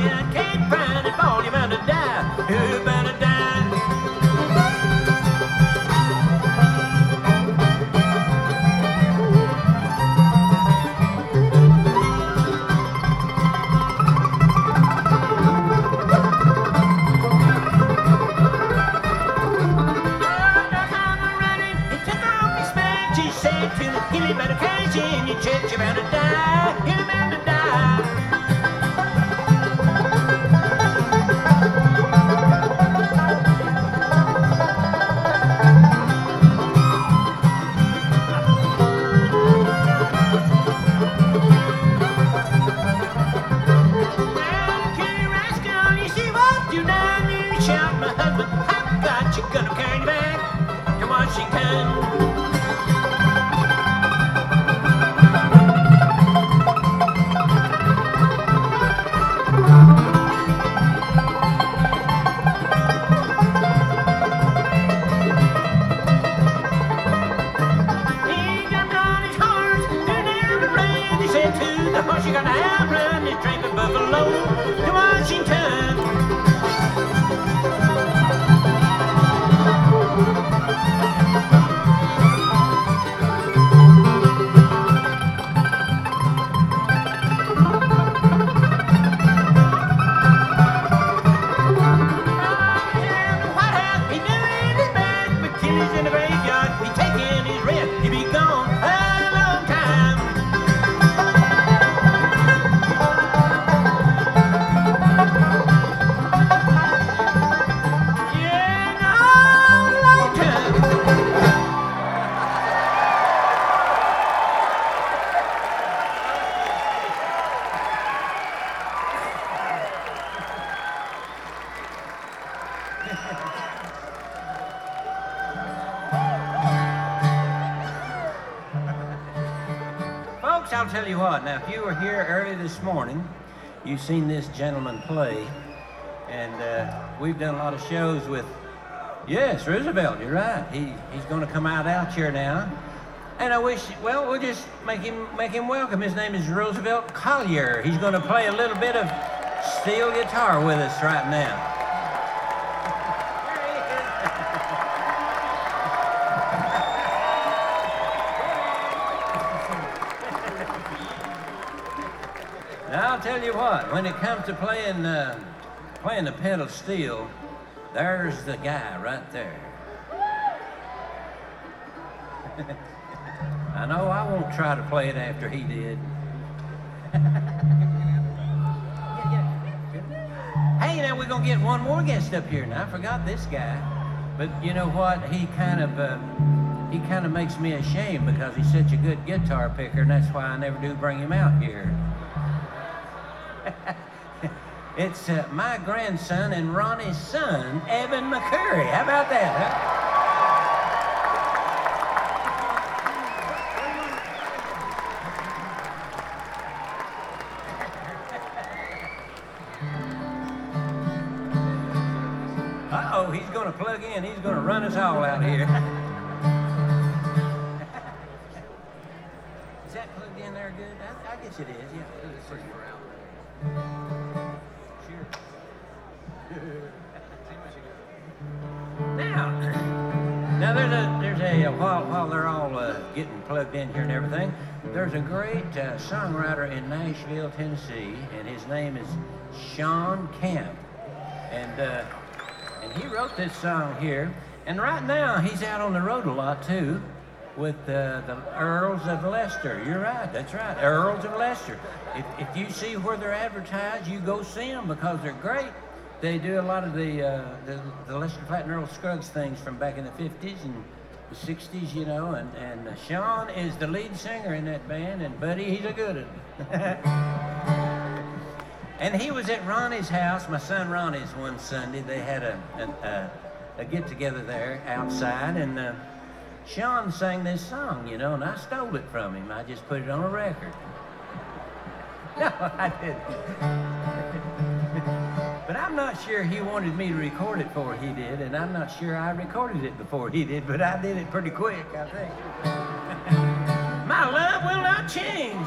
I can't find it, boy, you're bound to die. You're bound to die. Give me medication, you check, you're bound to die, you're bound to die. Well, Kitty Rascal, you see what you done, you shot my husband. I've got you, gonna carry you back to Washington. You're gonna outrun this train from Buffalo to Washington. What have he doing his best? But Tilly's in the graveyard, he taking his rest. He be gone a long time. Folks, I'll tell you what. Now, if you were here early this morning, you've seen this gentleman play, and we've done a lot of shows with. Yes, Roosevelt. You're right. He's going to come out here now, and I wish. Well, we'll just make him welcome. His name is Roosevelt Collier. He's going to play a little bit of steel guitar with us right now. Now, I'll tell you what, when it comes to playing the pedal steel, there's the guy right there. I know I won't try to play it after he did. Hey, now we're going to get one more guest up here. Now, I forgot this guy. But you know what? He kind of makes me ashamed because he's such a good guitar picker, and that's why I never do bring him out here. It's my grandson and Ronnie's son, Evan McCurry. How about that, huh? Uh-oh, he's going to plug in. He's going to run us all out here. Is that plugged in there good? I guess it is, yeah. It's pretty around. Sure. Now there's a while they're all getting plugged in here and everything, there's a great songwriter in Nashville, Tennessee, and his name is Shawn Kemp, and he wrote this song here, and right now he's out on the road a lot too, with the Earls of Leicester. You're right, that's right, Earls of Leicester. If you see where they're advertised, you go see them because they're great. They do a lot of the Lester Flatt and Earl Scruggs things from back in the 50s and the 60s, you know, and Shawn is the lead singer in that band, and Buddy, he's a good one. And he was at Ronnie's house, my son Ronnie's, one Sunday. They had a get-together there outside, and Shawn sang this song, you know, and I stole it from him. I just put it on a record. No, I didn't. But I'm not sure he wanted me to record it before he did, and I'm not sure I recorded it before he did, but I did it pretty quick, I think.